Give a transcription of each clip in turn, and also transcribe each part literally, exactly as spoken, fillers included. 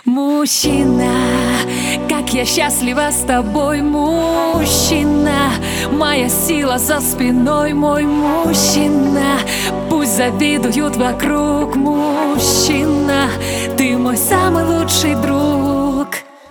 Мужчина, как я счастлива с тобой, мужчина. Моя сила за спиной, мой мужчина. Пусть завидуют вокруг, мужчина. Ты мой самый лучший друг.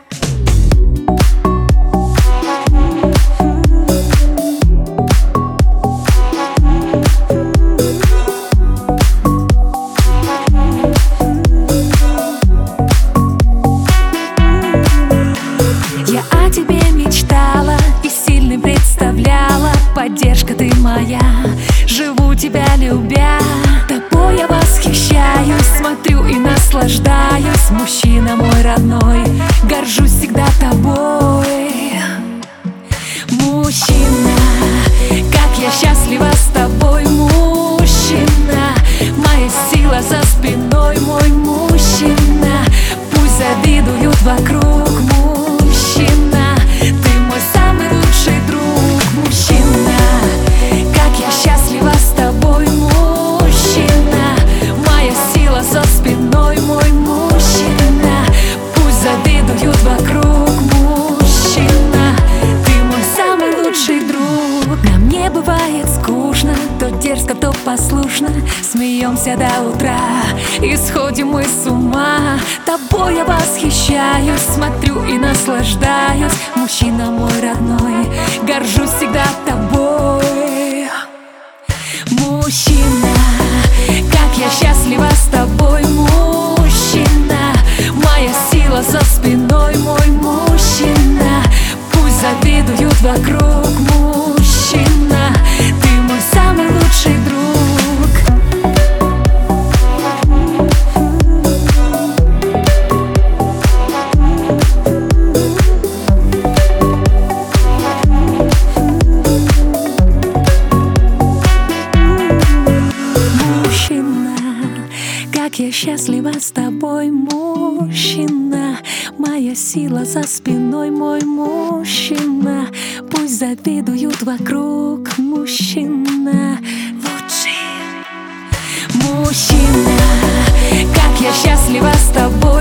Поддержка ты моя, живу тебя любя. Тобой я восхищаюсь, смотрю и наслаждаюсь. Мужчина мой родной, горжусь всегда тобой. Мужчина, как я счастлива с тобой, мужчина. Моя сила за спиной, мой мужчина. Пусть завидуют вокруг, мужчина. Ты мой самый лучший друг. Мужчина, как я счастлива с тобой, мужчина. Моя сила за спиной, мой мужчина. Пусть завидуют вокруг, мужчина. Ты мой самый лучший друг. Нам не бывает скучно, то дерзко, то послушно. Смеемся до утра и сходим мы с ума. Тобой я восхищаюсь, смотрю и наслаждаюсь. Мужчина мой родной, горжусь всегда тобой. Мужчина, как я счастлива с тобой, мужчина. Моя сила за спиной, мой мужчина. Пусть завидуют вокруг, мужчина. Ты мой самый лучший друг. Как я счастлива с тобой, мужчина. Моя сила за спиной, мой мужчина. Пусть завидуют вокруг, мужчина лучший. Мужчина, как я счастлива с тобой.